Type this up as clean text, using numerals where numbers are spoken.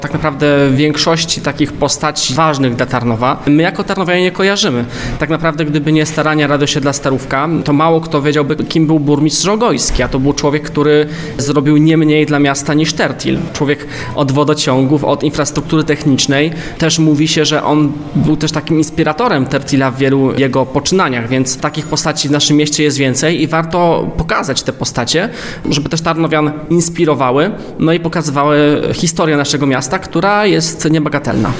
Tak naprawdę większości takich postaci ważnych dla Tarnowa my jako tarnowianie nie kojarzymy. Tak naprawdę gdyby nie starania Radosiedla Starówka, to mało kto wiedziałby, kim był burmistrz Żogojski, a to był człowiek, który zrobił nie mniej dla miasta niż Tertil. Człowiek od wodociągów, od infrastruktury technicznej. Też mówi się, że on był też takim inspiratorem Tertila w wielu jego poczynaniach, więc takich postaci w naszym mieście jest więcej i warto pokazać te postacie, żeby też tarnowian inspirowały, no i pokazywały historię naszego miasta, która jest niebagatelna.